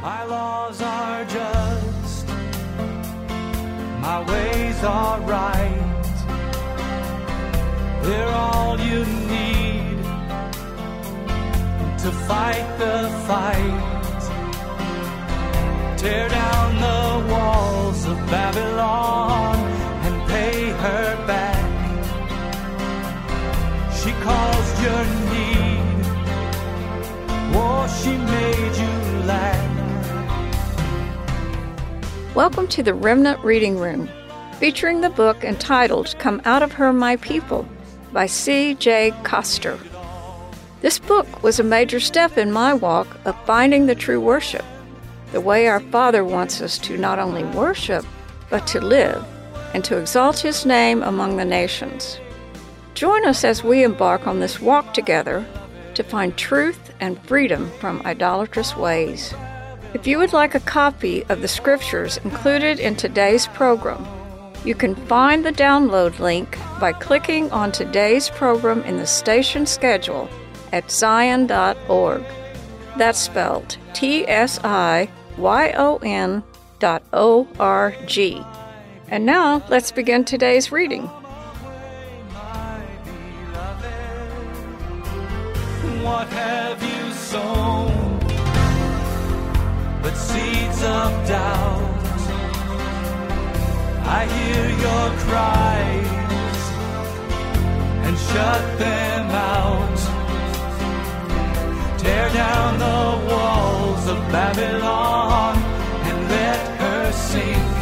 My laws are just, my ways are right. They're all you need to fight the fight. Tear down the walls of Babylon and pay her back. She caused your need, oh, she made you laugh. Welcome to the Remnant Reading Room, featuring the book entitled Come Out of Her, My People by C.J. Coster. This book was a major step in my walk of finding the true worship, the way our Father wants us to not only worship, but to live and to exalt His name among the nations. Join us as we embark on this walk together to find truth and freedom from idolatrous ways. If you would like a copy of the scriptures included in today's program, you can find the download link by clicking on today's program in the station schedule at Zion.org. That's spelled TSIYON.org. And now, let's begin today's reading. What have you sown? But seeds of doubt. I hear your cries and shut them out. Tear down the walls of Babylon and let her sink,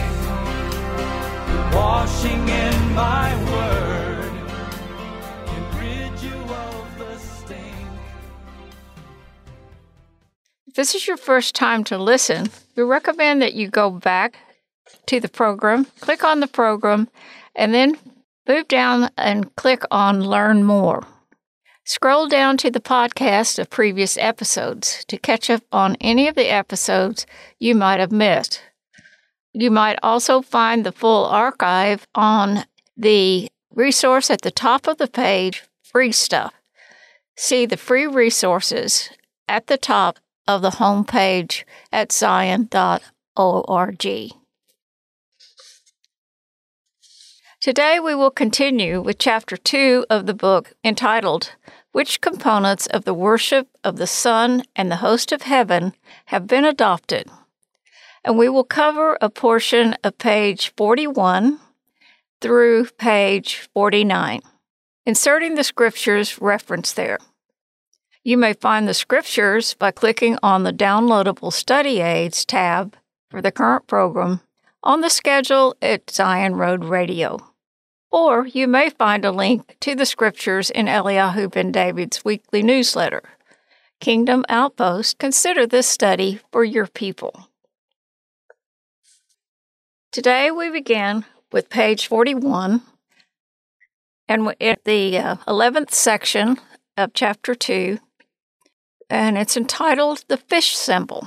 washing in my word can rid you of the stink. If this is your first time to listen, we recommend that you go back to the program, click on the program, and then move down and click on Learn More. Scroll down to the podcast of previous episodes to catch up on any of the episodes you might have missed. You might also find the full archive on the resource at the top of the page, Free Stuff. See the free resources at the top of the home page at Zion.org. Today we will continue with Chapter 2 of the book entitled, Which Components of the Worship of the Son and the Host of Heaven Have Been Adopted? And we will cover a portion of page 41 through page 49, inserting the scriptures referenced there. You may find the scriptures by clicking on the Downloadable Study Aids tab for the current program on the schedule at Zion Road Radio. Or you may find a link to the scriptures in Eliyahu Ben David's weekly newsletter, Kingdom Outpost. Consider this study for your people. Today we begin with page 41, and in the 11th section of chapter 2, and it's entitled The Fish Symbol.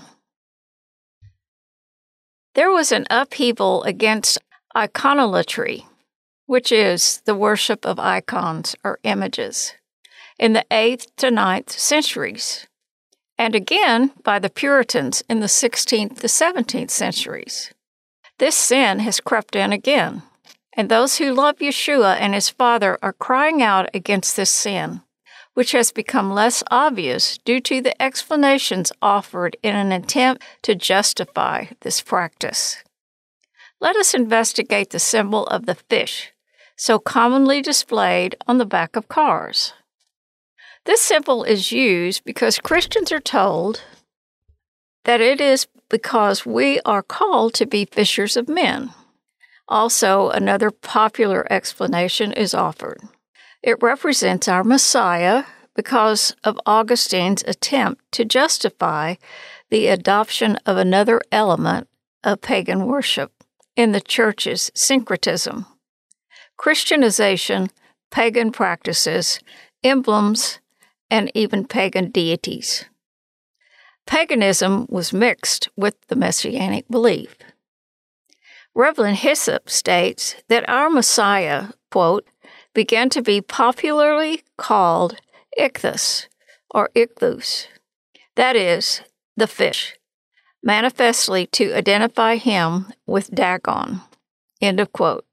There was an upheaval against iconolatry, which is the worship of icons or images, in the 8th to 9th centuries, and again by the Puritans in the 16th to 17th centuries. This sin has crept in again, and those who love Yeshua and his Father are crying out against this sin, which has become less obvious due to the explanations offered in an attempt to justify this practice. Let us investigate the symbol of the fish, so commonly displayed on the back of cars. This symbol is used because Christians are told that it is because we are called to be fishers of men. Also, another popular explanation is offered. It represents our Messiah because of Augustine's attempt to justify the adoption of another element of pagan worship in the church's syncretism, Christianization, pagan practices, emblems, and even pagan deities. Paganism was mixed with the Messianic belief. Reverend Hyssop states that our Messiah, quote, began to be popularly called Ichthus or Ichthus, that is, the fish, manifestly to identify him with Dagon. End of quote.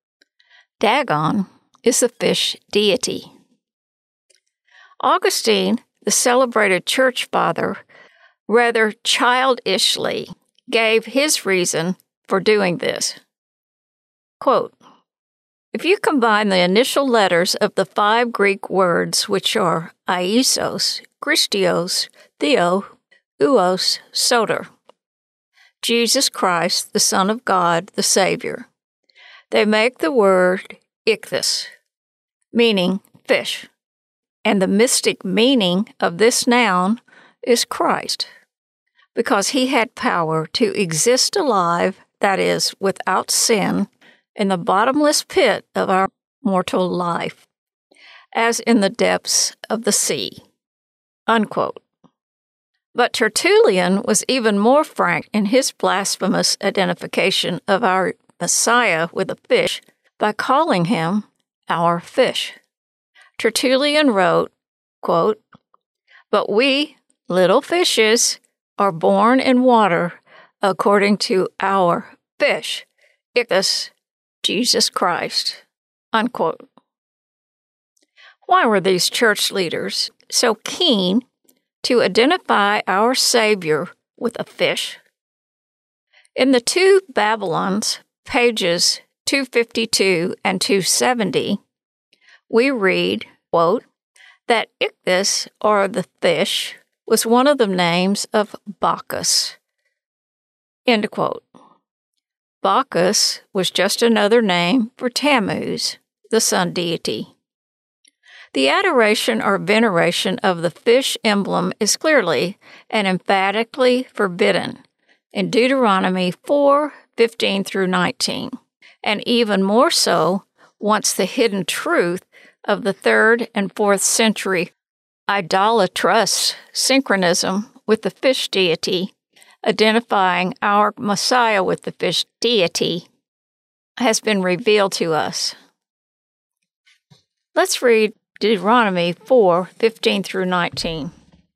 Dagon is the fish deity. Augustine, the celebrated church father, rather childishly gave his reason for doing this. Quote, if you combine the initial letters of the 5 Greek words, which are Iessos, Christos, Theo, Uos, Soter, Jesus Christ, the Son of God, the Savior, they make the word ichthys, meaning fish, and the mystic meaning of this noun is Christ, because he had power to exist alive, that is, without sin, in the bottomless pit of our mortal life, as in the depths of the sea. Unquote. But Tertullian was even more frank in his blasphemous identification of our Messiah with a fish by calling him our fish. Tertullian wrote, quote, but we, little fishes, are born in water according to our fish, ichthys, Jesus Christ. Unquote. Why were these church leaders so keen to identify our Savior with a fish? In the 2 Babylons, pages 252 and 270, we read, quote, that ichthys, or the fish, was one of the names of Bacchus. End quote. Bacchus was just another name for Tammuz, the sun deity. The adoration or veneration of the fish emblem is clearly and emphatically forbidden in Deuteronomy 4:15 through 19, and even more so once the hidden truth of the 3rd and 4th century idolatrous synchronism with the fish deity, identifying our Messiah with the fish deity, has been revealed to us. Let's read Deuteronomy 4:15 through 19.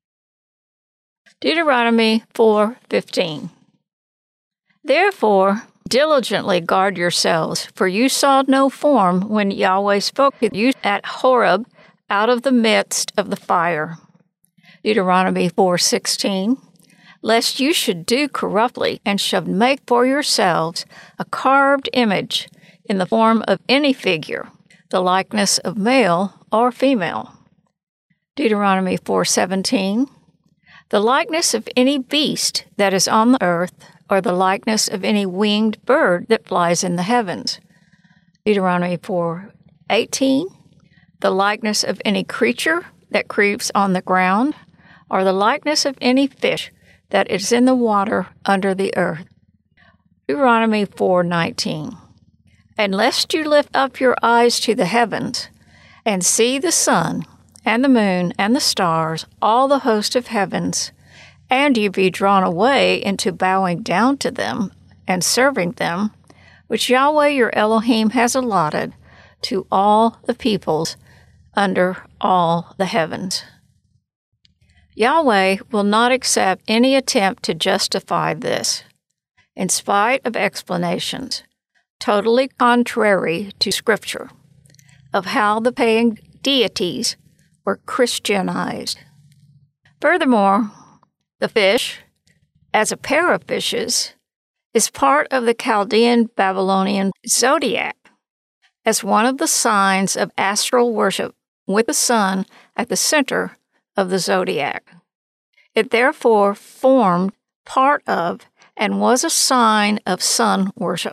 Deuteronomy 4:15. Therefore, diligently guard yourselves, for you saw no form when Yahweh spoke to you at Horeb out of the midst of the fire. Deuteronomy 4:16. Lest you should do corruptly and should make for yourselves a carved image in the form of any figure, the likeness of male or female. Deuteronomy 4:17. The likeness of any beast that is on the earth, or the likeness of any winged bird that flies in the heavens. Deuteronomy 4:18. The likeness of any creature that creeps on the ground, or the likeness of any fish that is in the water under the earth. Deuteronomy 4:19. And lest you lift up your eyes to the heavens, and see the sun, and the moon, and the stars, all the host of heavens, and you be drawn away into bowing down to them and serving them, which Yahweh your Elohim has allotted to all the peoples under all the heavens. Yahweh will not accept any attempt to justify this, in spite of explanations totally contrary to Scripture of how the pagan deities were Christianized. Furthermore, the fish, as a pair of fishes, is part of the Chaldean Babylonian zodiac, as one of the signs of astral worship with the sun at the center of the zodiac. It therefore formed part of and was a sign of sun worship.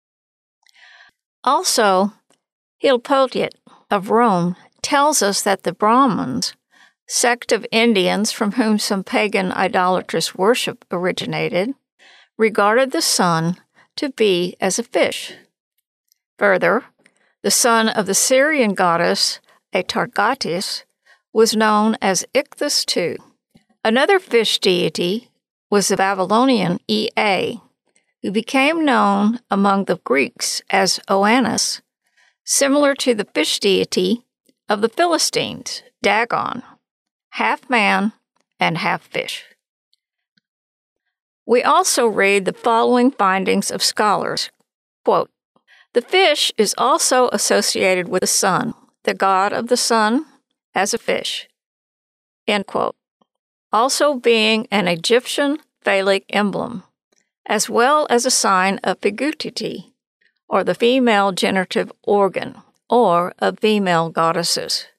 Also, Hilpoltiet of Rome tells us that the Brahmins, sect of Indians from whom some pagan idolatrous worship originated, regarded the sun to be as a fish. Further, the son of the Syrian goddess Atargatis was known as Ichthys too. Another fish deity was the Babylonian Ea, who became known among the Greeks as Oannes, similar to the fish deity of the Philistines, Dagon, half man and half fish. We also read the following findings of scholars. Quote, "The fish is also associated with the sun, the god of the sun, as a fish." End quote. Also being an Egyptian phallic emblem, as well as a sign of Pigutiti, or the female generative organ, or of female goddesses.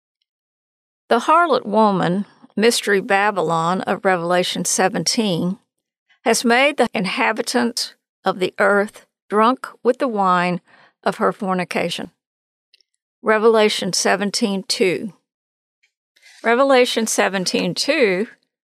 The harlot woman, Mystery Babylon of Revelation 17, has made the inhabitants of the earth drunk with the wine of her fornication. Revelation 17:2. Revelation 17:2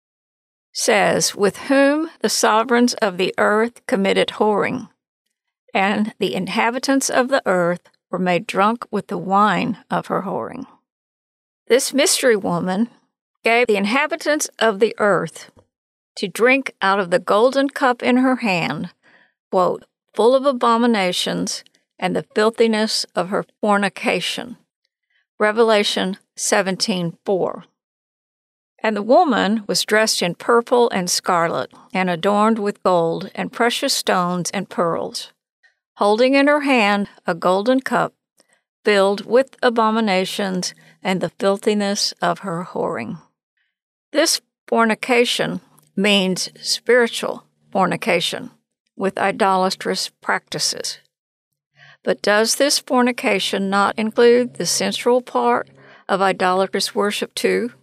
says, "With whom the sovereigns of the earth committed whoring, and the inhabitants of the earth were made drunk with the wine of her whoring." This mystery woman gave the inhabitants of the earth to drink out of the golden cup in her hand, quote, "full of abominations and the filthiness of her fornication." Revelation 17:4. "And the woman was dressed in purple and scarlet, and adorned with gold and precious stones and pearls, holding in her hand a golden cup filled with abominations and the filthiness of her whoring." This fornication means spiritual fornication with idolatrous practices. But does this fornication not include the sensual part of idolatrous worship too?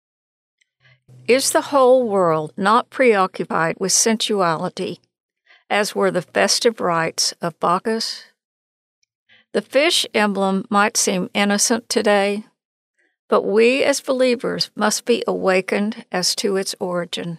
Is the whole world not preoccupied with sensuality, as were the festive rites of Bacchus? The fish emblem might seem innocent today, but we as believers must be awakened as to its origin.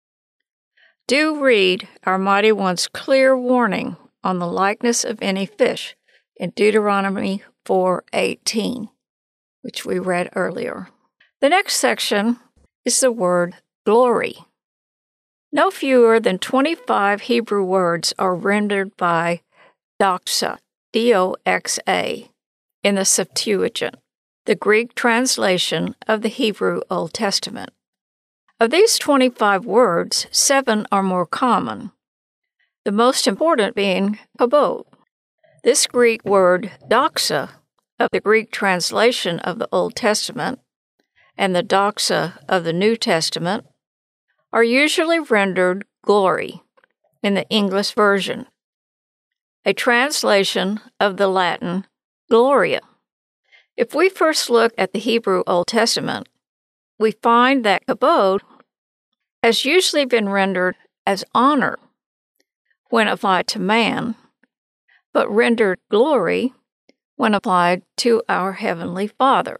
Do read our Mighty One's clear warning on the likeness of any fish in Deuteronomy 4:18, which we read earlier. The next section is the word glory. No fewer than 25 Hebrew words are rendered by doxa, D-O-X-A, in the Septuagint, the Greek translation of the Hebrew Old Testament. Of these 25 words, 7 are more common, the most important being kabod. This Greek word doxa, of the Greek translation of the Old Testament, and the doxa of the New Testament, are usually rendered glory in the English version, a translation of the Latin gloria. If we first look at the Hebrew Old Testament, we find that kabod has usually been rendered as honor when applied to man, but rendered glory when applied to our Heavenly Father.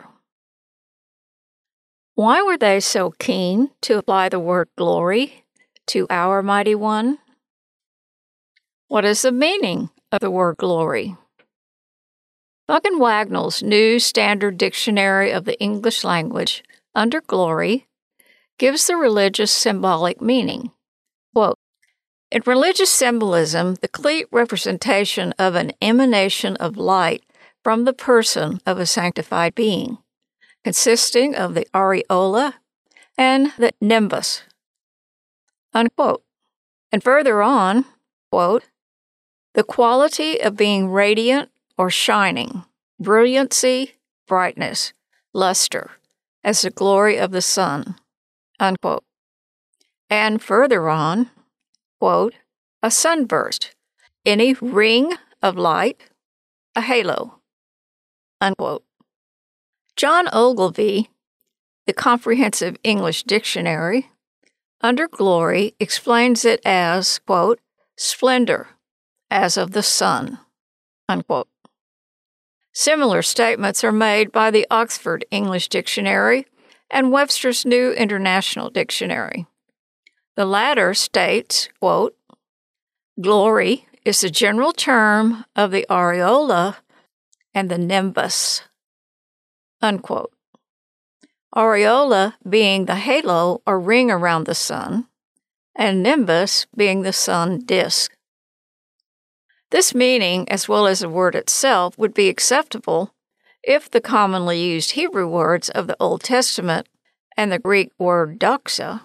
Why were they so keen to apply the word glory to our Mighty One? What is the meaning of the word glory? Buck and Wagnall's New Standard Dictionary of the English Language, under glory, gives the religious symbolic meaning. Quote, "In religious symbolism, the complete representation of an emanation of light from the person of a sanctified being, consisting of the aureola and the nimbus." Unquote. And further on, quote, "the quality of being radiant or shining, brilliancy, brightness, luster, as the glory of the sun." Unquote. And further on, quote, "a sunburst, any ring of light, a halo." Unquote. John Ogilvie, the Comprehensive English Dictionary, under glory, explains it as, quote, "splendor, as of the sun." Unquote. Similar statements are made by the Oxford English Dictionary and Webster's New International Dictionary. The latter states, quote, "glory is the general term of the aureola and the nimbus." Unquote. Aureola being the halo or ring around the sun, and nimbus being the sun disk. This meaning, as well as the word itself, would be acceptable if the commonly used Hebrew words of the Old Testament and the Greek word doxa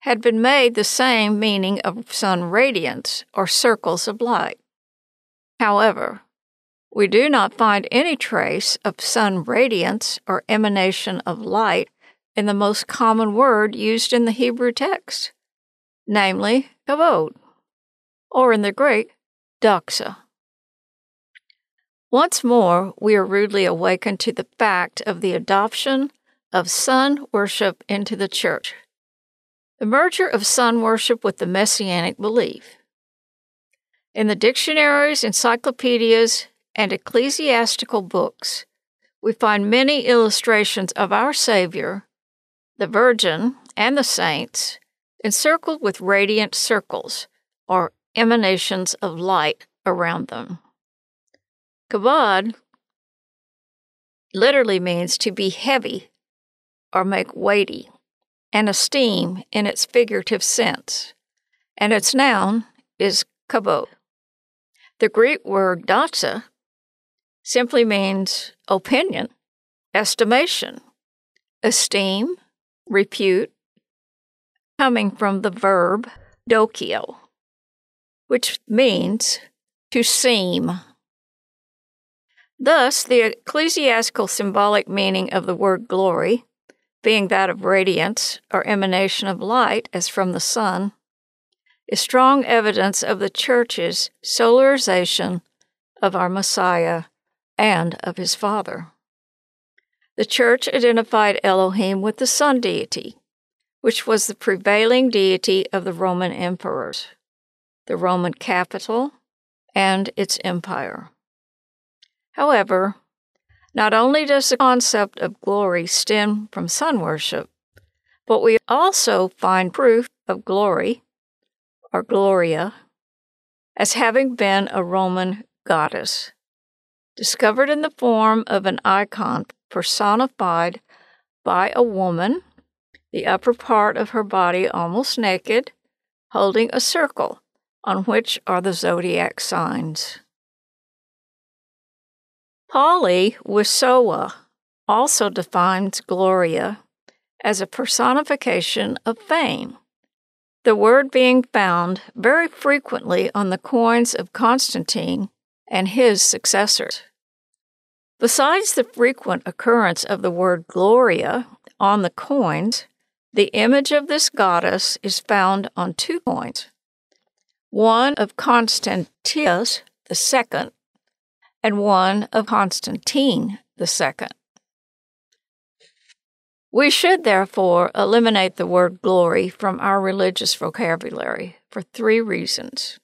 had been made the same meaning of sun radiance or circles of light. However, we do not find any trace of sun radiance or emanation of light in the most common word used in the Hebrew text, namely kavod, or in the Greek, doxa. Once more, we are rudely awakened to the fact of the adoption of sun worship into the church, the merger of sun worship with the messianic belief. In the dictionaries, encyclopedias, and ecclesiastical books, we find many illustrations of our Savior, the Virgin, and the saints encircled with radiant circles, or emanations of light around them. Kavod literally means to be heavy or make weighty, and esteem in its figurative sense, and its noun is kavod. The Greek word doxa simply means opinion, estimation, esteem, repute, coming from the verb dokio, which means to seem. Thus, the ecclesiastical symbolic meaning of the word glory, being that of radiance or emanation of light as from the sun, is strong evidence of the Church's solarization of our Messiah and of his Father. The Church identified Elohim with the sun deity, which was the prevailing deity of the Roman emperors, the Roman capital, and its empire. However, not only does the concept of glory stem from sun worship, but we also find proof of glory, or Gloria, as having been a Roman goddess, discovered in the form of an icon personified by a woman, the upper part of her body almost naked, holding a circle on which are the zodiac signs. Pali Wisowa also defines Gloria as a personification of fame, the word being found very frequently on the coins of Constantine and his successors. Besides the frequent occurrence of the word Gloria on the coins, the image of this goddess is found on 2 coins, one of Constantius II and one of Constantine II. We should, therefore, eliminate the word glory from our religious vocabulary for 3 reasons.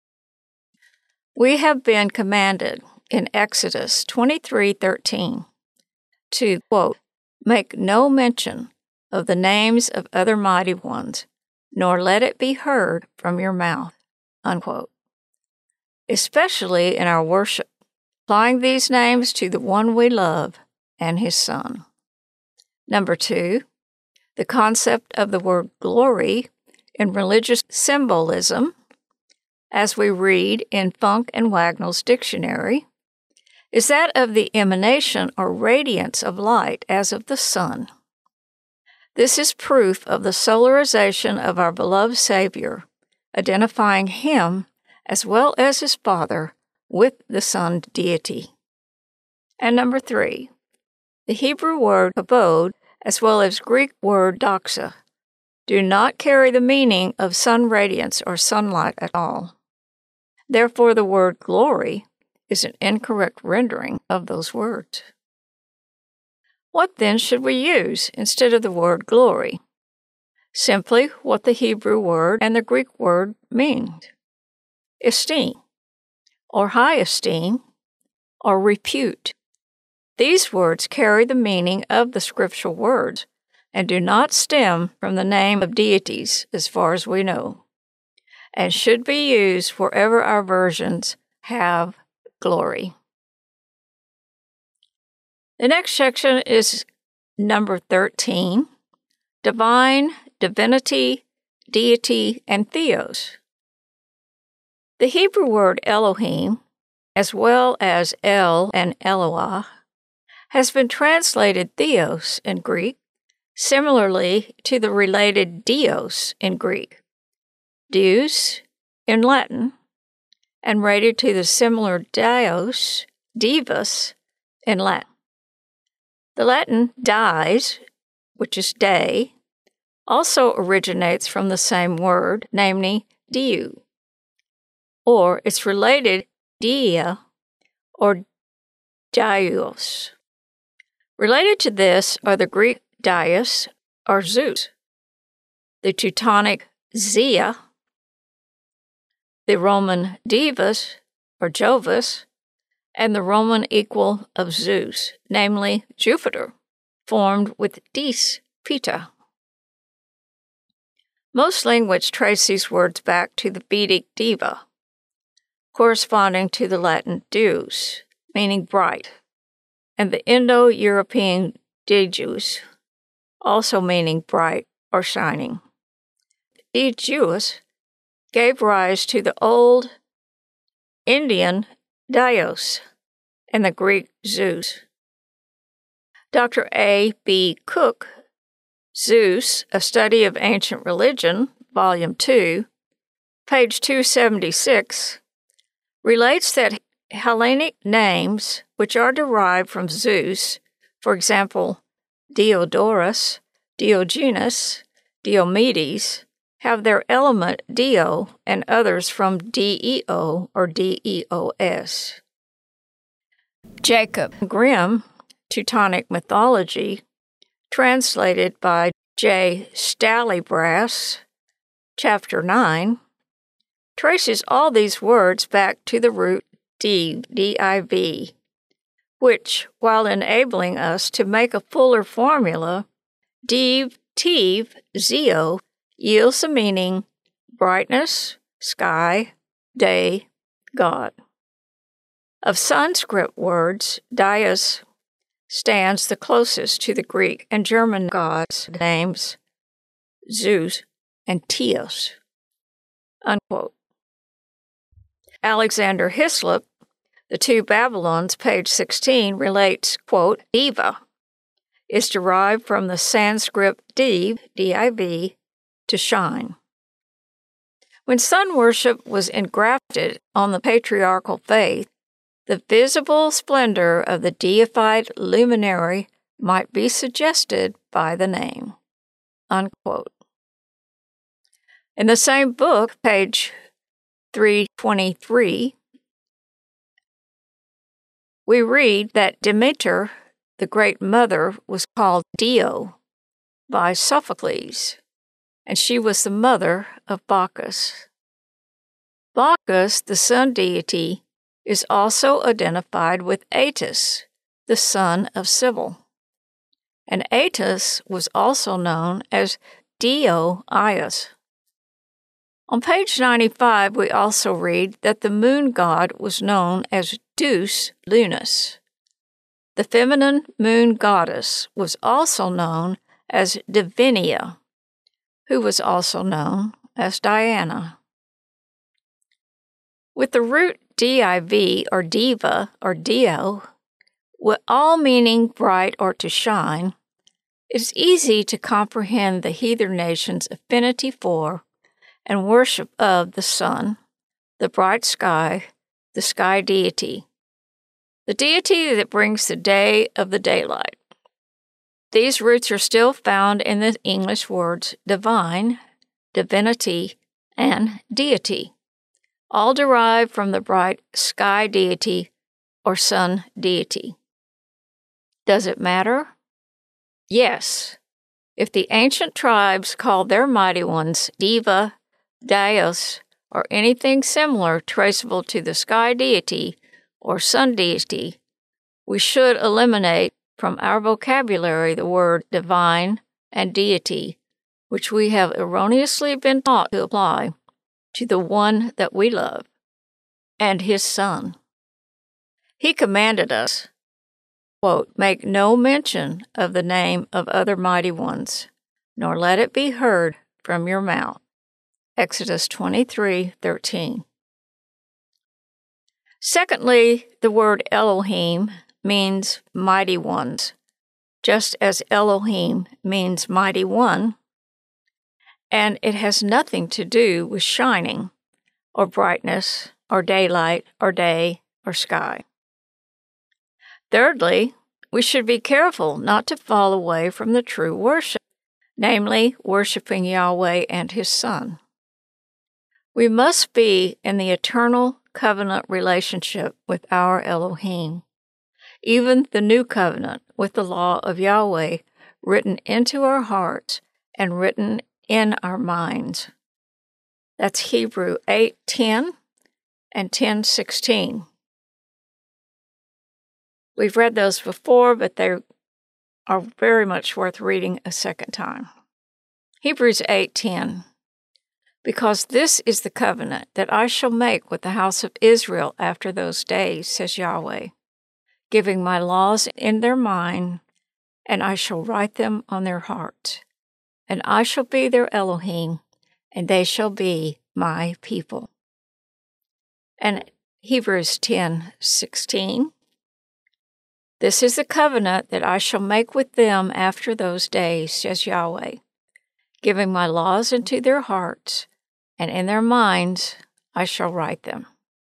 We have been commanded in Exodus 23:13 to, quote, make no mention of the names of other mighty ones, nor let it be heard from your mouth, unquote, especially in our worship, applying these names to the one we love and his Son. Number 2, the concept of the word glory in religious symbolism, as we read in Funk and Wagnall's dictionary, is that of the emanation or radiance of light as of the sun. This is proof of the solarization of our beloved Savior, identifying him, as well as his Father, with the sun deity. And number 3, the Hebrew word kavod, as well as Greek word doxa, do not carry the meaning of sun radiance or sunlight at all. Therefore, the word glory is an incorrect rendering of those words. What then should we use instead of the word glory? Simply what the Hebrew word and the Greek word mean: esteem, or high esteem, or repute. These words carry the meaning of the scriptural words and do not stem from the name of deities as far as we know, and should be used wherever our versions have glory. The next section is number 13, divine, divinity, deity, and theos. The Hebrew word Elohim, as well as El and Eloah, has been translated theos in Greek similarly to the related Dios in Greek, Deus in Latin, and related to the similar Dios, Divus in Latin. The Latin dies, which is day, also originates from the same word, namely Deu, or its related Dia or Dios. Related to this are the Greek Dias or Zeus, the Teutonic Zia, the Roman Divus or Jovus, and the Roman equal of Zeus, namely Jupiter, formed with dis, Pita. Most languages trace these words back to the Vedic diva, corresponding to the Latin deus, meaning bright, and the Indo-European deus, also meaning bright or shining. Deus gave rise to the Old Indian Dios and the Greek Zeus. Dr. A. B. Cook, Zeus, A Study of Ancient Religion, Volume 2, page 276, relates that Hellenic names which are derived from Zeus, for example, Diodorus, Diogenes, Diomedes, have their element Dio and others from Deo or Deos. Jacob Grimm, Teutonic Mythology, translated by J. Stallybrass, Chapter 9, traces all these words back to the root div, D-I-V, which, while enabling us to make a fuller formula, div, tiv, zeo, yields the meaning brightness, sky, day, God. Of Sanskrit words, Dias stands the closest to the Greek and German gods' names Zeus and Tios. Unquote. Alexander Hislop, The Two Babylons, page 16, relates, quote, Diva is derived from the Sanskrit div, D-I-V, to shine. When sun worship was engrafted on the patriarchal faith, the visible splendor of the deified luminary might be suggested by the name. Unquote. In the same book, page 323, we read that Demeter, the great mother, was called Dio by Sophocles, and she was the mother of Bacchus. Bacchus, the sun deity, is also identified with Attis, the son of Cybele, and Attis was also known as Dio-Ias. On page 95, we also read that the moon god was known as Deus Lunis. The feminine moon goddess was also known as Divinia, who was also known as Diana. With the root div or diva or dio, with all meaning bright or to shine, it is easy to comprehend the heathen nations' affinity for and worship of the sun, the bright sky, the sky deity, the deity that brings the day of the daylight. These roots are still found in the English words divine, divinity, and deity, all derived from the bright sky deity or sun deity. Does it matter? Yes. If the ancient tribes called their mighty ones Diva, Dios, or anything similar traceable to the sky deity or sun deity, we should eliminate from our vocabulary the word divine and deity, which we have erroneously been taught to apply to the one that we love and his Son. He commanded us, quote, make no mention of the name of other mighty ones, nor let it be heard from your mouth. Exodus 23:13. Secondly, the word Elohim means mighty ones, just as Elohim means mighty one, and it has nothing to do with shining, or brightness, or daylight, or day, or sky. Thirdly, we should be careful not to fall away from the true worship, namely, worshiping Yahweh and His Son. We must be in the eternal covenant relationship with our Elohim, even the new covenant with the law of Yahweh written into our hearts and written in our minds. That's Hebrew 8:10 and 10:16. We've read those before, but they are very much worth reading a second time. Hebrews 8:10. Because this is the covenant that I shall make with the house of Israel after those days, says Yahweh, giving my laws in their mind, and I shall write them on their hearts. And I shall be their Elohim, and they shall be my people. And Hebrews 10:16. This is the covenant that I shall make with them after those days, says Yahweh, giving my laws into their hearts, and in their minds I shall write them.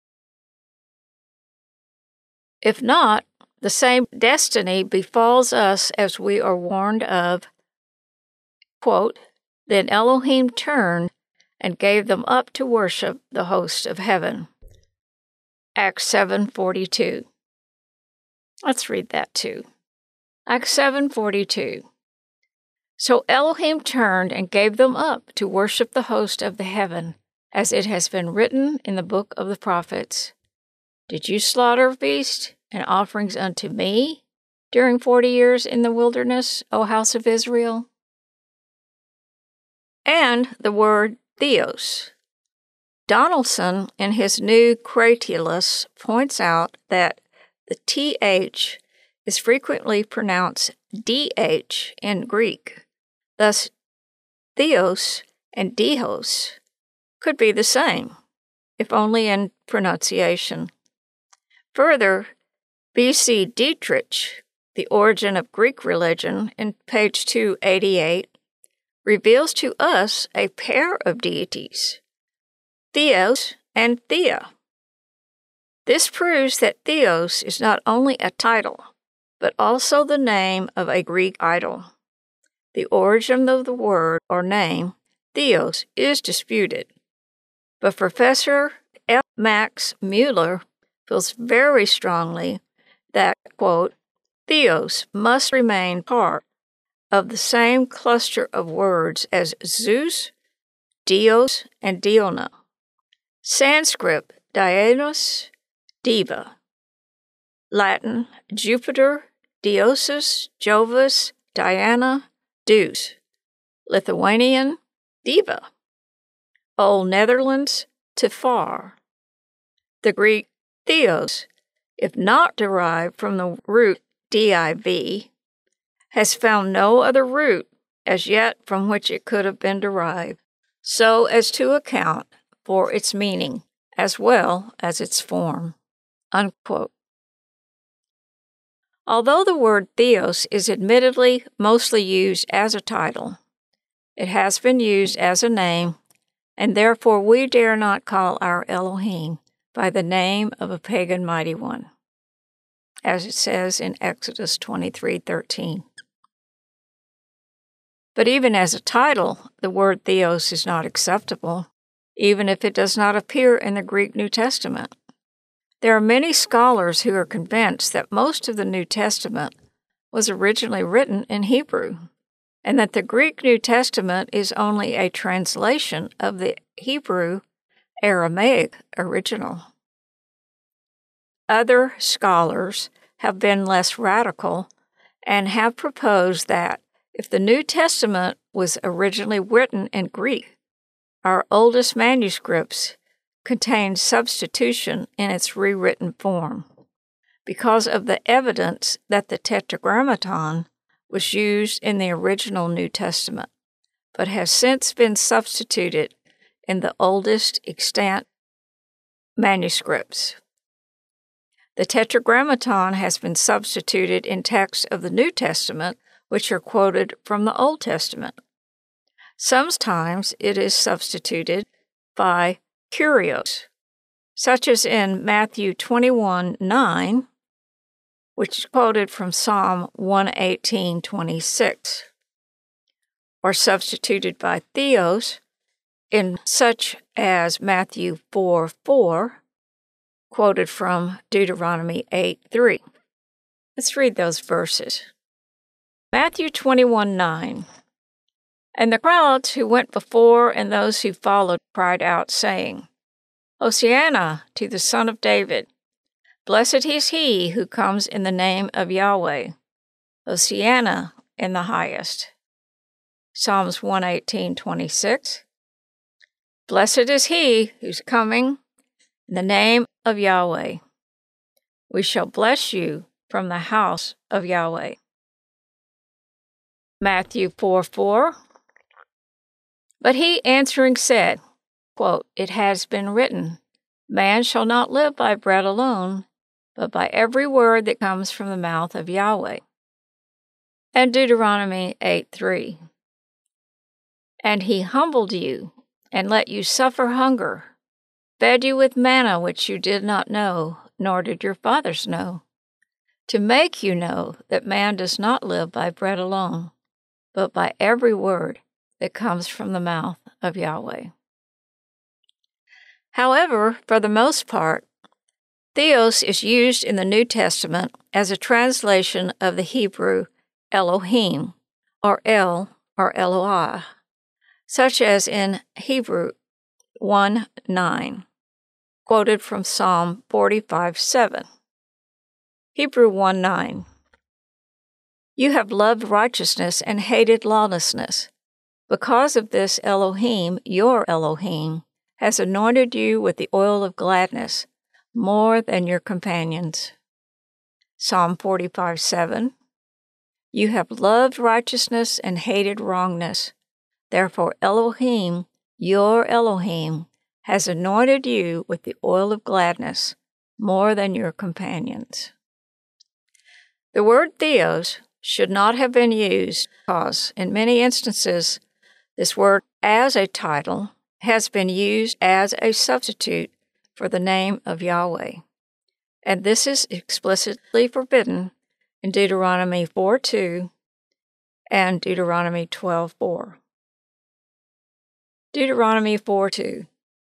If not, the same destiny befalls us as we are warned of. Quote, then Elohim turned and gave them up to worship the host of heaven. Acts 7:42. Let's read that too. Acts 7:42. So Elohim turned and gave them up to worship the host of the heaven, as it has been written in the book of the prophets. Did you slaughter beasts and offerings unto me during 40 years in the wilderness, O house of Israel? And the word theos. Donaldson, in his new Cratylus, points out that the TH is frequently pronounced DH in Greek. Thus, theos and dios could be the same, if only in pronunciation. Further, B.C. Dietrich, The Origin of Greek Religion, in page 288, reveals to us a pair of deities, Theos and Thea. This proves that Theos is not only a title, but also the name of a Greek idol. The origin of the word or name, Theos, is disputed, but Professor F. Max Mueller feels very strongly that, quote, Theos must remain part of the same cluster of words as Zeus, Dios, and Diona. Sanskrit, Dionysus, Diva. Latin, Jupiter, Diosus, Jovus, Diana, Deus. Lithuanian, Diva. Old Netherlands, Tifar. The Greek Theos, if not derived from the root div, has found no other root as yet from which it could have been derived, so as to account for its meaning as well as its form. Unquote. Although the word theos is admittedly mostly used as a title, it has been used as a name, and therefore we dare not call our Elohim by the name of a pagan mighty one, as it says in Exodus 23:13. But even as a title, the word theos is not acceptable, even if it does not appear in the Greek New Testament. There are many scholars who are convinced that most of the New Testament was originally written in Hebrew, and that the Greek New Testament is only a translation of the Hebrew Aramaic original. Other scholars have been less radical and have proposed that if the New Testament was originally written in Greek, our oldest manuscripts contained substitution in its rewritten form, because of the evidence that the Tetragrammaton was used in the original New Testament, but has since been substituted in the oldest extant manuscripts. The Tetragrammaton has been substituted in texts of the New Testament which are quoted from the Old Testament. Sometimes it is substituted by kurios, such as in Matthew 21:9, which is quoted from Psalm 118:26, or substituted by theos in such as Matthew 4:4, quoted from Deuteronomy 8:3. Let's read those verses. Matthew 21:9. And the crowds who went before and those who followed cried out, saying, Hosanna to the Son of David. Blessed is he who comes in the name of Yahweh. Hosanna in the highest. Psalms 118:26. Blessed is he who's coming in the name of Yahweh. We shall bless you from the house of Yahweh. Matthew 4:4. But he answering said, quote, It has been written, Man shall not live by bread alone, but by every word that comes from the mouth of Yahweh. And Deuteronomy 8:3. And he humbled you, and let you suffer hunger, fed you with manna which you did not know, nor did your fathers know, to make you know that man does not live by bread alone, but by every word that comes from the mouth of Yahweh. However, for the most part, theos is used in the New Testament as a translation of the Hebrew Elohim, or El, or Eloah, such as in Hebrew 1:9, quoted from Psalm 45:7. Hebrew 1:9. You have loved righteousness and hated lawlessness. Because of this, Elohim, your Elohim, has anointed you with the oil of gladness more than your companions. Psalm 45:7. You have loved righteousness and hated wrongness. Therefore, Elohim, your Elohim, has anointed you with the oil of gladness more than your companions. The word theos should not have been used because, in many instances, this word as a title has been used as a substitute for the name of Yahweh, and this is explicitly forbidden in Deuteronomy 4:2 and Deuteronomy 12:4. Deuteronomy 4:2.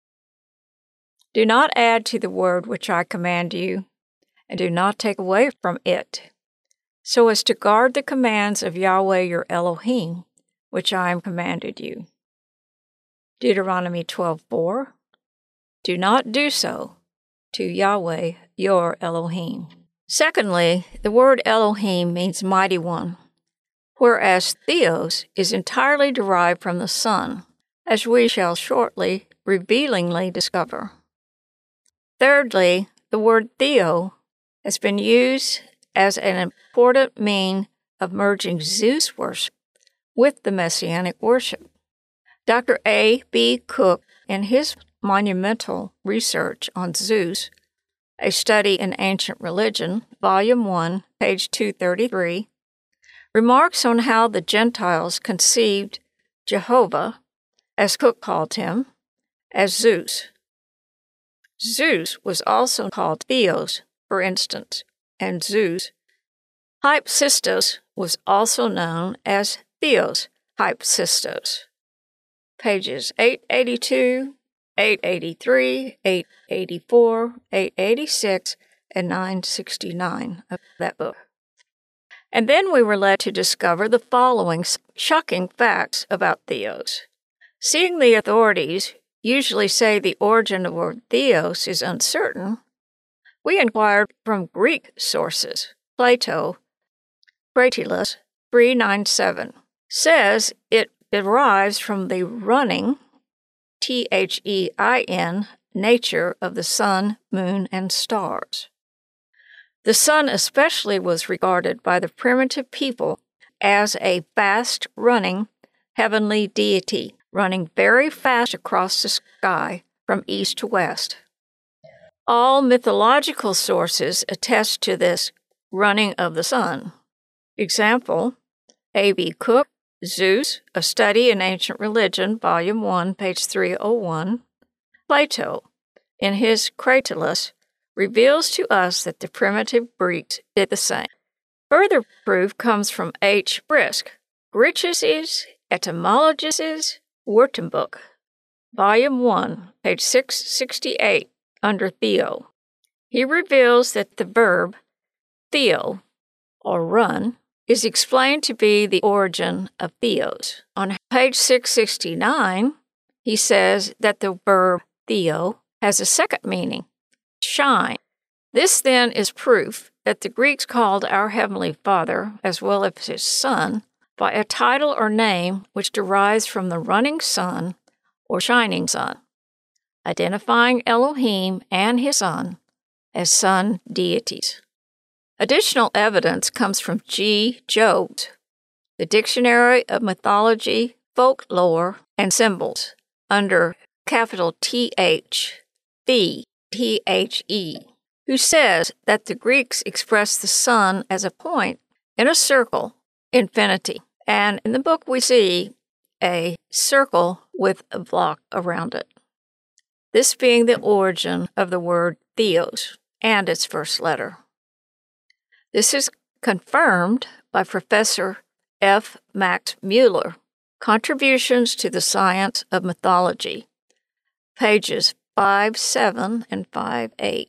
Do not add to the word which I command you, and do not take away from it, so as to guard the commands of Yahweh your Elohim, which I am commanded you. Deuteronomy 12:4. Do not do so to Yahweh your Elohim. Secondly, the word Elohim means mighty one, whereas theos is entirely derived from the Son, as we shall shortly revealingly discover. Thirdly, the word theo has been used as an important means of merging Zeus worship with the Messianic worship. Dr. A. B. Cook, in his monumental research on Zeus, A Study in Ancient Religion, Volume 1, page 233, remarks on how the Gentiles conceived Jehovah, as Cook called him, as Zeus. Zeus was also called Theos, for instance, and Zeus. Hypsistos was also known as Theos Hypsistos. Pages 882, 883, 884, 886, and 969 of that book. And then we were led to discover the following shocking facts about theos. Seeing the authorities usually say the origin of the word theos is uncertain, we inquired from Greek sources. Plato, Cratylus 397, says it derives from the running, Thein, nature of the sun, moon, and stars. The sun especially was regarded by the primitive people as a fast-running heavenly deity, running very fast across the sky from east to west. All mythological sources attest to this running of the sun. Example, A.B. Cook, Zeus, A Study in Ancient Religion, Volume 1, page 301. Plato, in his Cratylus, reveals to us that the primitive Greeks did the same. Further proof comes from H. Brisk, Grychus's Etymologies Wörterbuch, Volume 1, page 668, under Theo. He reveals that the verb theo, or run, is explained to be the origin of theos. On page 669, he says that the verb theo has a second meaning, shine. This then is proof that the Greeks called our Heavenly Father, as well as his Son, by a title or name which derives from the running sun or shining sun, identifying Elohim and his Son as sun deities. Additional evidence comes from G. Jobs, the Dictionary of Mythology, Folklore, and Symbols, under capital TH, B, THE, who says that the Greeks expressed the sun as a point in a circle, infinity. And in the book we see a circle with a block around it. This being the origin of the word theos and its first letter. This is confirmed by Professor F. Max Mueller, Contributions to the Science of Mythology, pages 5.7 and 5.8.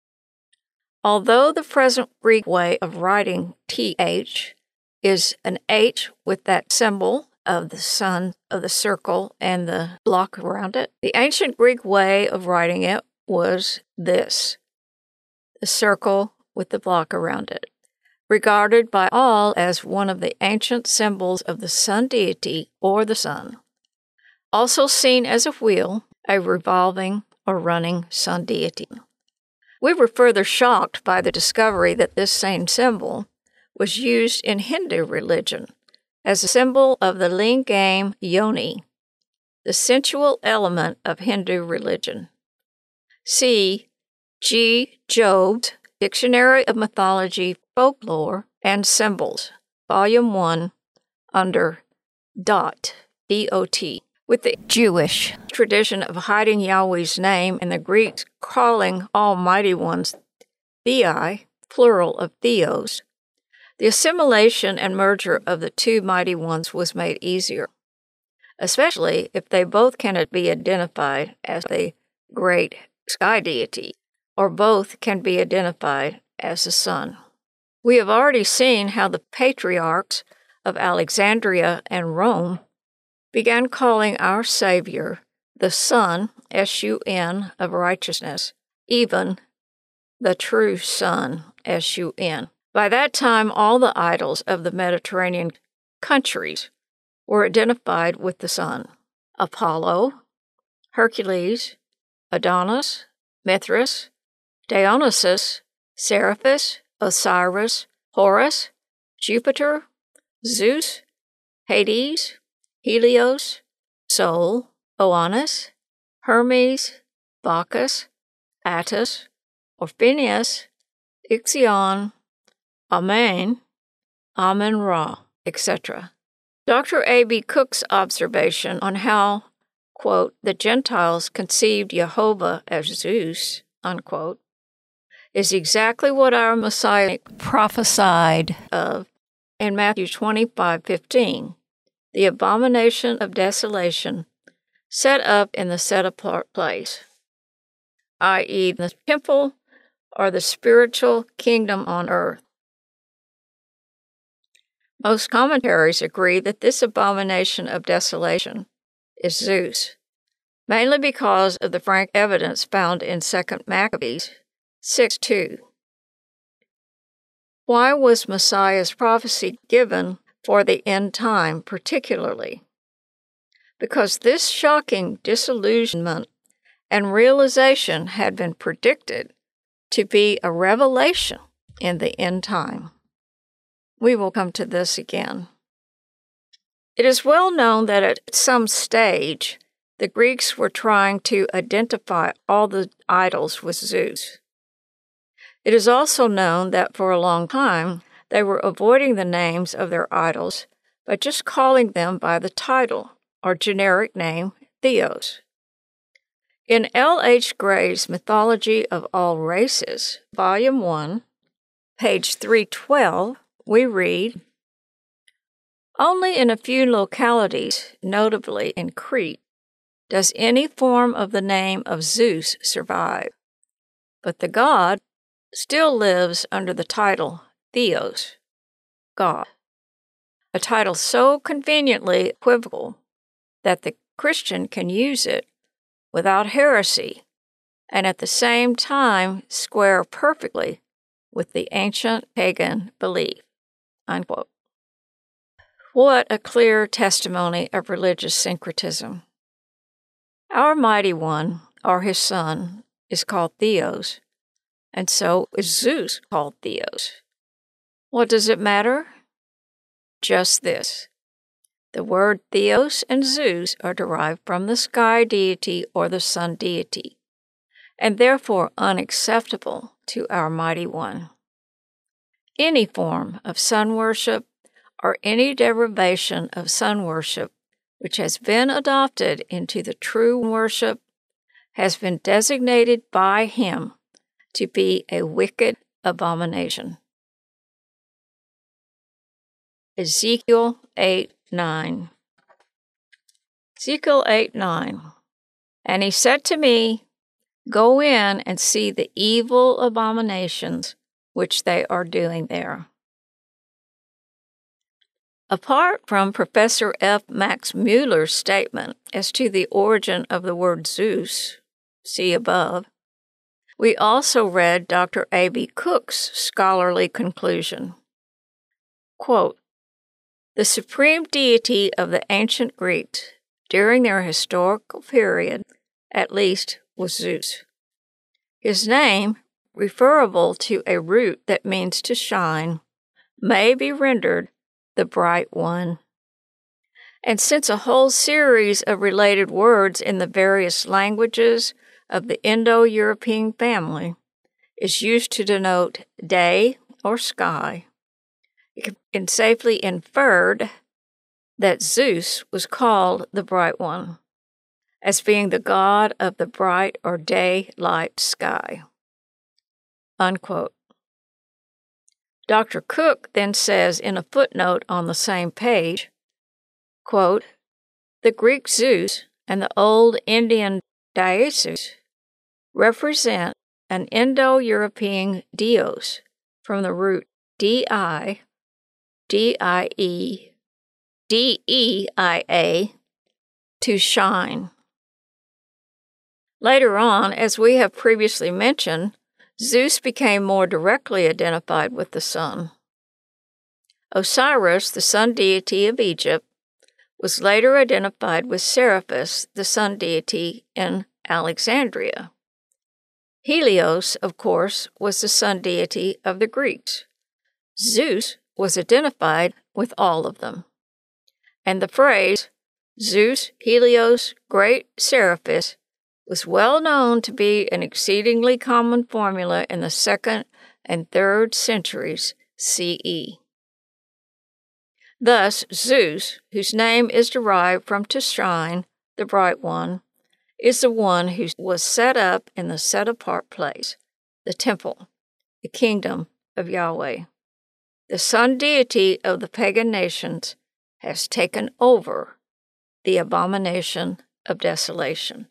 Although the present Greek way of writing th is an H with that symbol of the sun of the circle and the block around it, the ancient Greek way of writing it was this, the circle with the block around it, regarded by all as one of the ancient symbols of the sun deity or the sun, also seen as a wheel, a revolving or running sun deity. We were further shocked by the discovery that this same symbol was used in Hindu religion as a symbol of the lingam yoni, the sensual element of Hindu religion. See G. Jobs, Dictionary of Mythology, Folklore, and Symbols, Volume 1, under dot, D-O-T, with the Jewish tradition of hiding Yahweh's name and the Greeks calling almighty ones Thei, plural of theos. The assimilation and merger of the two mighty ones was made easier, especially if they both can be identified as the great sky deity, or both can be identified as the sun. We have already seen how the patriarchs of Alexandria and Rome began calling our Savior the Son, S-U-N, of righteousness, even the true Son, S-U-N. By that time, all the idols of the Mediterranean countries were identified with the sun: Apollo, Hercules, Adonis, Mithras, Dionysus, Seraphis, Osiris, Horus, Jupiter, Zeus, Hades, Helios, Sol, Oannes, Hermes, Bacchus, Attis, Orpheus, Ixion, Amen, Amen-Ra, etc. Dr. A.B. Cook's observation on how, quote, the Gentiles conceived Jehovah as Zeus, unquote, is exactly what our Messiah prophesied of in Matthew 25:15, the abomination of desolation set up in the set-apart place, i.e. the temple or the spiritual kingdom on earth. Most commentaries agree that this abomination of desolation is Zeus, mainly because of the frank evidence found in 2 Maccabees 6:2. Why was Messiah's prophecy given for the end time particularly? Because this shocking disillusionment and realization had been predicted to be a revelation in the end time. We will come to this again. It is well known that at some stage, the Greeks were trying to identify all the idols with Zeus. It is also known that for a long time, they were avoiding the names of their idols by just calling them by the title or generic name Theos. In L. H. Gray's Mythology of All Races, Volume 1, page 312, we read, "Only in a few localities, notably in Crete, does any form of the name of Zeus survive, but the god still lives under the title Theos, God, a title so conveniently equivocal that the Christian can use it without heresy and at the same time square perfectly with the ancient pagan belief." Unquote. What a clear testimony of religious syncretism. Our Mighty One, or his Son, is called Theos, and so is Zeus called Theos. What does it matter? Just this. The word Theos and Zeus are derived from the sky deity or the sun deity, and therefore unacceptable to our Mighty One. Any form of sun worship or any derivation of sun worship which has been adopted into the true worship has been designated by him to be a wicked abomination. Ezekiel 8:9. Ezekiel 8:9. "And he said to me, Go in and see the evil abominations which they are doing there." Apart from Professor F. Max Mueller's statement as to the origin of the word Zeus, see above, we also read Dr. A.B. Cook's scholarly conclusion. Quote, "The supreme deity of the ancient Greeks during their historical period, at least, was Zeus. His name, referable to a root that means to shine, may be rendered the Bright One. And since a whole series of related words in the various languages of the Indo-European family is used to denote day or sky, it can be safely inferred that Zeus was called the Bright One, as being the god of the bright or daylight sky." Unquote. Dr. Cook then says in a footnote on the same page, quote, "The Greek Zeus and the old Indian Dionysus represent an Indo-European Dios from the root D-I, D-I-E, D-E-I-A, to shine." Later on, as we have previously mentioned, Zeus became more directly identified with the sun. Osiris, the sun deity of Egypt, was later identified with Seriphus, the sun deity in Alexandria. Helios, of course, was the sun deity of the Greeks. Zeus was identified with all of them. And the phrase, Zeus, Helios, Great Seriphus, was well known to be an exceedingly common formula in the 2nd and 3rd centuries CE. Thus, Zeus, whose name is derived from to shine, the Bright One, is the one who was set up in the set-apart place, the temple, the kingdom of Yahweh. The sun deity of the pagan nations has taken over the abomination of desolation.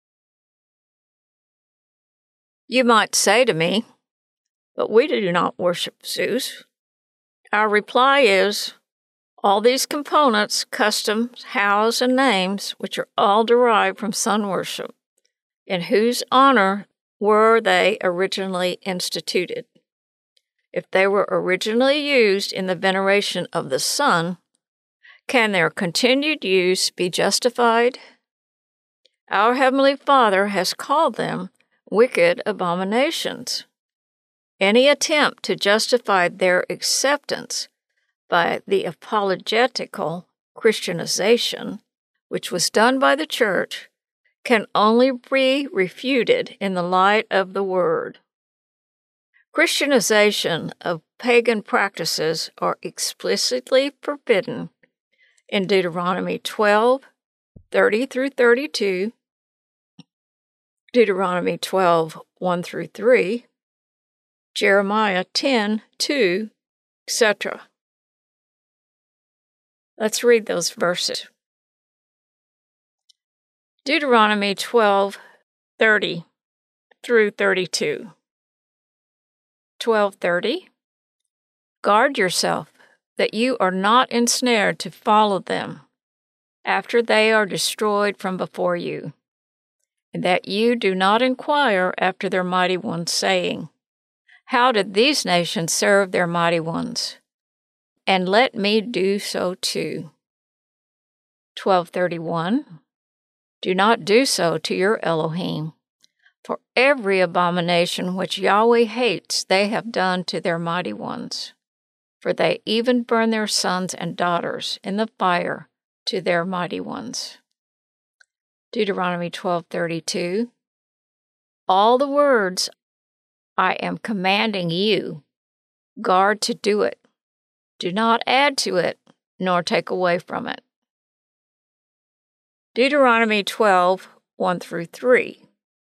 You might say to me, "But we do not worship Zeus." Our reply is, all these components, customs, hows, and names, which are all derived from sun worship, in whose honor were they originally instituted? If they were originally used in the veneration of the sun, can their continued use be justified? Our Heavenly Father has called them wicked abominations. Any attempt to justify their acceptance by the apologetical Christianization, which was done by the Church, can only be refuted in the light of the Word. Christianization of pagan practices are explicitly forbidden in Deuteronomy 12:30 through 32, Deuteronomy 12:1 through 3, Jeremiah 10:2, etc. Let's read those verses. Deuteronomy 12:30 through 32. 12:30. Guard yourself that you are not ensnared to follow them after they are destroyed from before you, and that you do not inquire after their mighty ones, saying, how did these nations serve their mighty ones? And let me do so too. 12:31. Do not do so to your Elohim, for every abomination which Yahweh hates they have done to their mighty ones, for they even burn their sons and daughters in the fire to their mighty ones. Deuteronomy 12:32. All the words I am commanding you, guard to do it. Do not add to it, nor take away from it. Deuteronomy 12:1 through 3.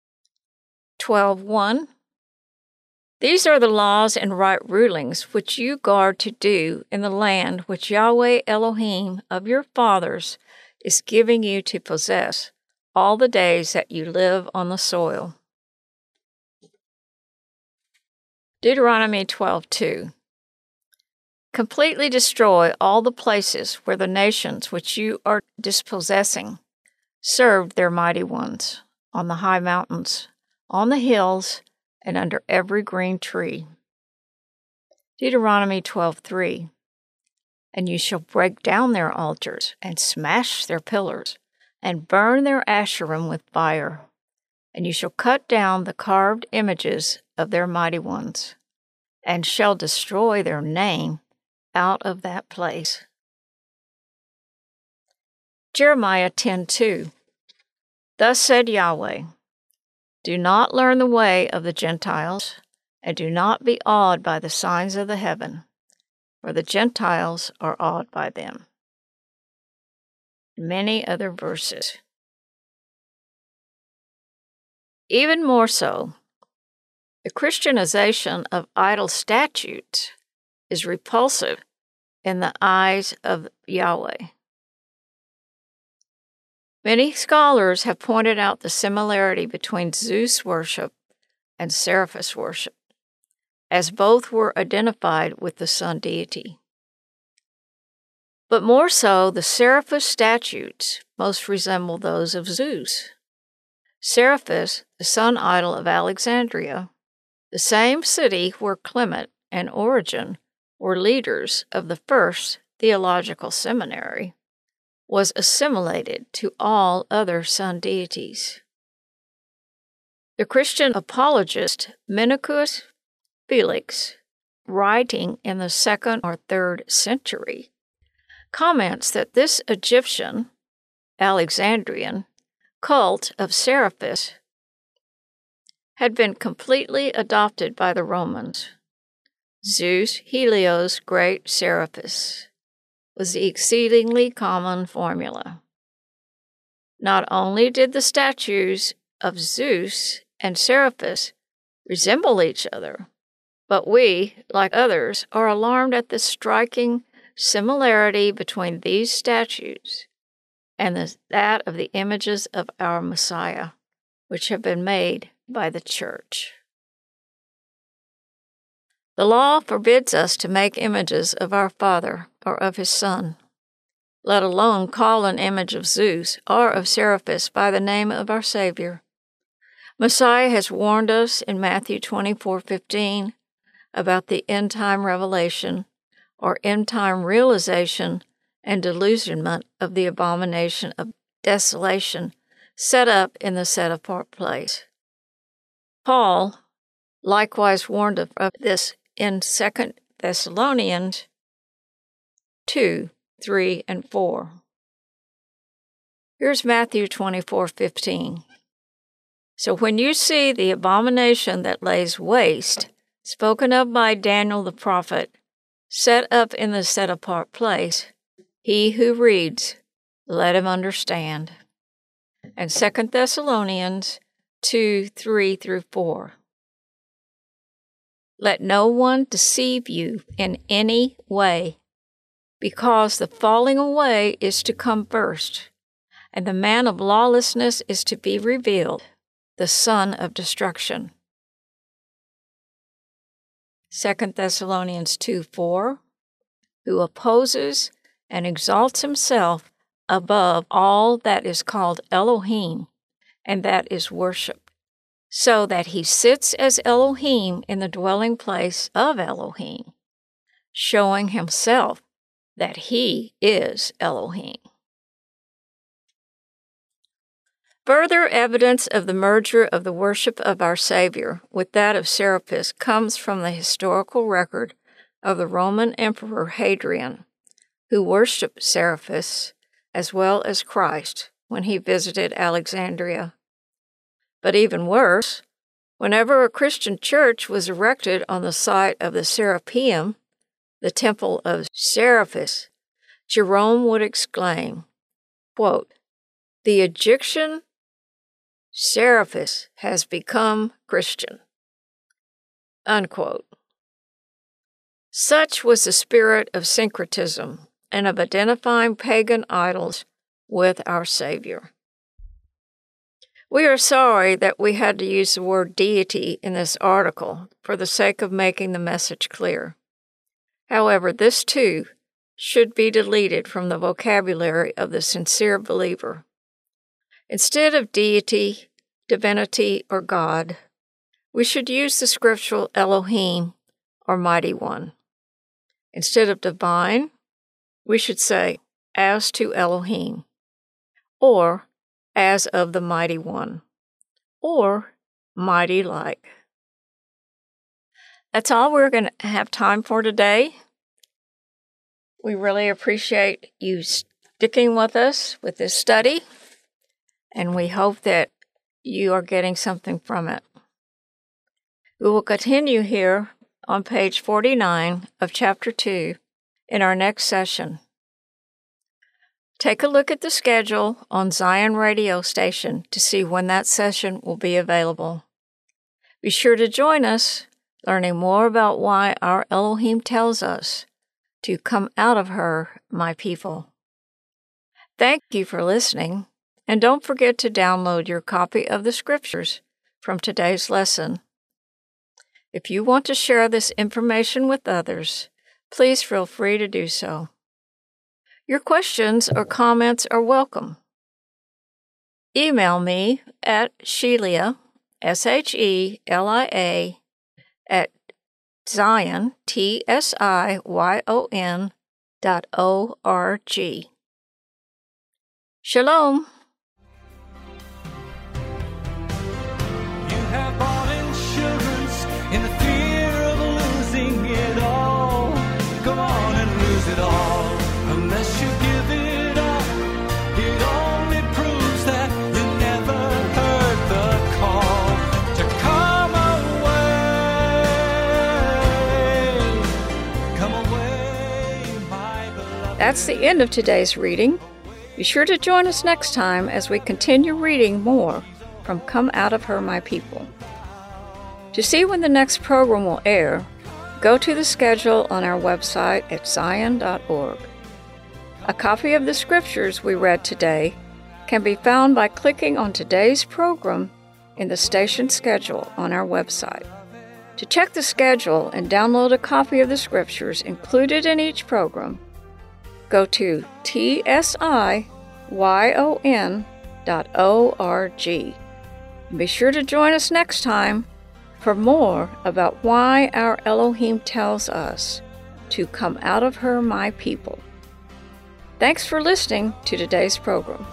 12:1. These are the laws and right rulings which you guard to do in the land which Yahweh Elohim of your fathers is giving you to possess all the days that you live on the soil. Deuteronomy 12:2. Completely destroy all the places where the nations which you are dispossessing served their mighty ones, on the high mountains, on the hills, and under every green tree. Deuteronomy 12:3. And you shall break down their altars, and smash their pillars, and burn their Asherim with fire. And you shall cut down the carved images of their mighty ones, and shall destroy their name out of that place. Jeremiah 10:2. Thus said Yahweh, do not learn the way of the Gentiles, and do not be awed by the signs of the heaven, for the Gentiles are awed by them. Many other verses. Even more so, the Christianization of idol statues is repulsive in the eyes of Yahweh. Many scholars have pointed out the similarity between Zeus worship and Seraphis worship, as both were identified with the sun deity. But more so, the Seraphis statues most resemble those of Zeus. Seraphis, the sun idol of Alexandria, the same city where Clement and Origen were leaders of the first theological seminary, was assimilated to all other sun deities. The Christian apologist Minucius Felix, writing in the 2nd or 3rd century, comments that this Egyptian, Alexandrian, cult of Seraphis had been completely adopted by the Romans. Zeus, Helios, great Seraphis was the exceedingly common formula. Not only did the statues of Zeus and Seraphis resemble each other, but we, like others, are alarmed at the striking similarity between these statues and that of the images of our Messiah, which have been made by the Church. The law forbids us to make images of our Father or of His Son, let alone call an image of Zeus or of Seraphis by the name of our Savior. Messiah has warned us in Matthew 24:15 about the end-time revelation or end-time realization and delusionment of the abomination of desolation set up in the set-apart place. Paul likewise warned of this in 2 Thessalonians 2, 3, and 4. Here's Matthew 24:15. So when you see the abomination that lays waste, spoken of by Daniel the prophet, set up in the set-apart place, He who reads, let him understand. And 2 Thessalonians 2:3-4. Let no one deceive you in any way, because the falling away is to come first, and the man of lawlessness is to be revealed, the son of destruction. 2 Thessalonians 2:4, who opposes and exalts himself above all that is called Elohim, and that is worshipped, so that he sits as Elohim in the dwelling place of Elohim, showing himself that he is Elohim. Further evidence of the merger of the worship of our Savior with that of Serapis comes from the historical record of the Roman Emperor Hadrian, who worshipped Serapis as well as Christ when he visited Alexandria. But even worse, whenever a Christian church was erected on the site of the Serapeum, the temple of Serapis, Jerome would exclaim, quote, "The Egyptian Serapis has become Christian," unquote. Such was the spirit of syncretism and of identifying pagan idols with our Savior. We are sorry that we had to use the word deity in this article for the sake of making the message clear. However, this too should be deleted from the vocabulary of the sincere believer. Instead of deity, divinity, or God, we should use the scriptural Elohim, or Mighty One. Instead of divine, we should say, as to Elohim, or as of the Mighty One, or mighty like. That's all we're going to have time for today. We really appreciate you sticking with us with this study, and we hope that you are getting something from it. We will continue here on page 49 of Chapter 2 in our next session. Take a look at the schedule on Zion Radio Station to see when that session will be available. Be sure to join us, learning more about why our Elohim tells us to come out of her, my people. Thank you for listening, and don't forget to download your copy of the scriptures from today's lesson. If you want to share this information with others, please feel free to do so. Your questions or comments are welcome. Email me at Shelia, SHELIA, at Zion, TSIYON.org. Shalom. You have bought insurance in the fear of losing it all. Come on and lose it all. Unless you give it up, it only proves that you never heard the call to come away. Come away, my beloved. That's the end of today's reading. Be sure to join us next time as we continue reading more from Come Out of Her, My People. To see when the next program will air, go to the schedule on our website at zion.org. A copy of the scriptures we read today can be found by clicking on today's program in the station schedule on our website. To check the schedule and download a copy of the scriptures included in each program, go to tsiyon.org. And be sure to join us next time for more about why our Elohim tells us to come out of her, my people. Thanks for listening to today's program.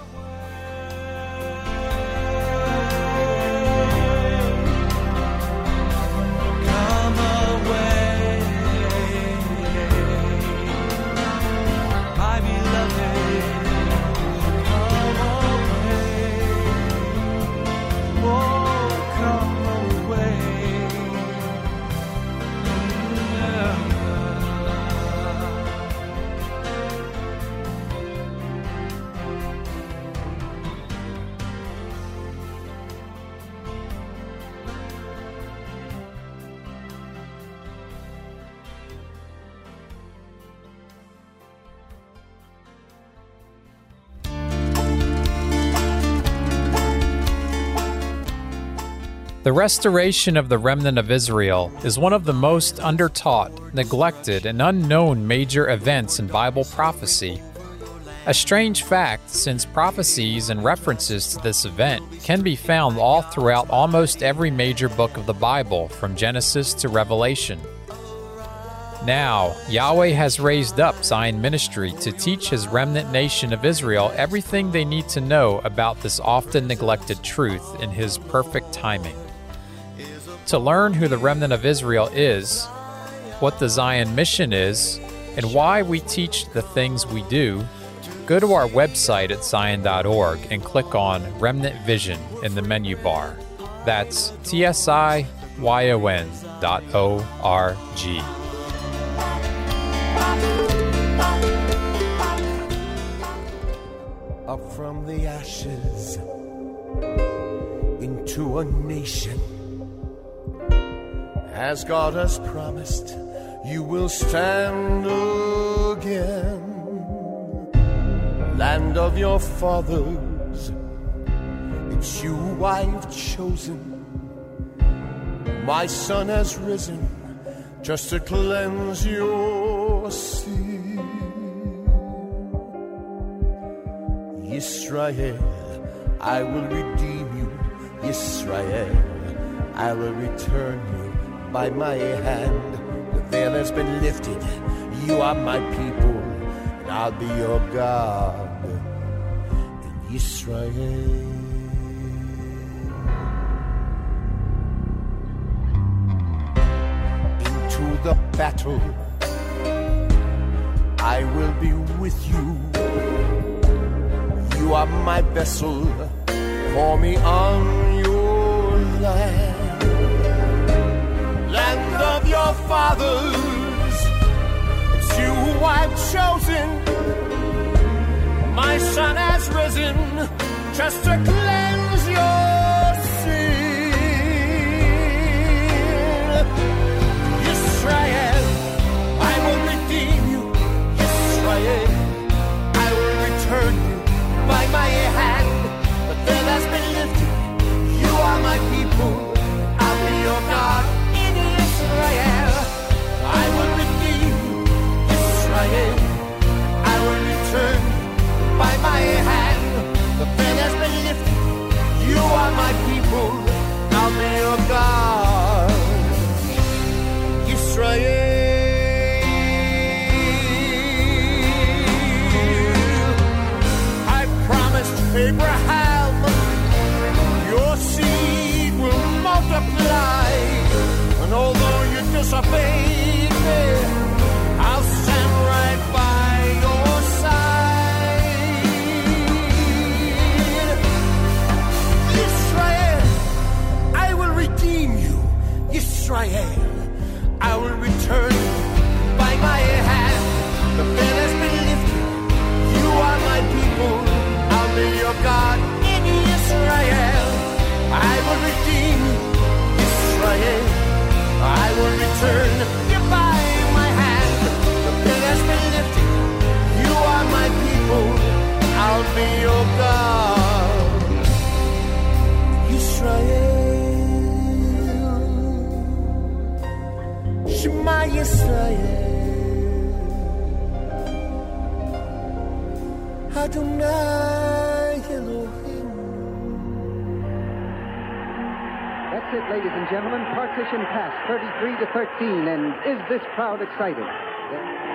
The restoration of the remnant of Israel is one of the most undertaught, neglected, and unknown major events in Bible prophecy. A strange fact, since prophecies and references to this event can be found all throughout almost every major book of the Bible, from Genesis to Revelation. Now, Yahweh has raised up Zion Ministry to teach His remnant nation of Israel everything they need to know about this often neglected truth in His perfect timing. To learn who the remnant of Israel is, what the Zion mission is, and why we teach the things we do, go to our website at zion.org and click on Remnant Vision in the menu bar. That's tsion.org. Up from the ashes into a nation, as God has promised, you will stand again. Land of your fathers, it's you I've chosen. My Son has risen just to cleanse your sin. Israel, I will redeem you. Israel, I will return you by my hand. The veil has been lifted. You are my people, and I'll be your God in Israel. Into the battle, I will be with you. You are my vessel, pour me on your land. Land of your fathers, it's you who I've chosen. My Son has risen just to cleanse your sin. Israel, I will redeem you. Israel, I will return you by my hand. The veil has been lifted. You are my people. I'll be your God in Israel. I will redeem you, Israel. I will return by my hand. The veil has been lifted. You are my people. I'll be your God, Israel. Abraham, your seed will multiply, and although you disobeyed me, I'll stand right by your side. Israel, I will redeem you. Israel, I will return you by my hand. The veil has been lifted. You are my people. I'll be your God in Israel. I will redeem Israel. I will return you by my hand. The veil has been lifted. You are my people. I'll be your God, Israel. Shema Yisrael. Adonai Elohim. That's it, ladies and gentlemen. Partition passed, 33-13, and is this crowd excited?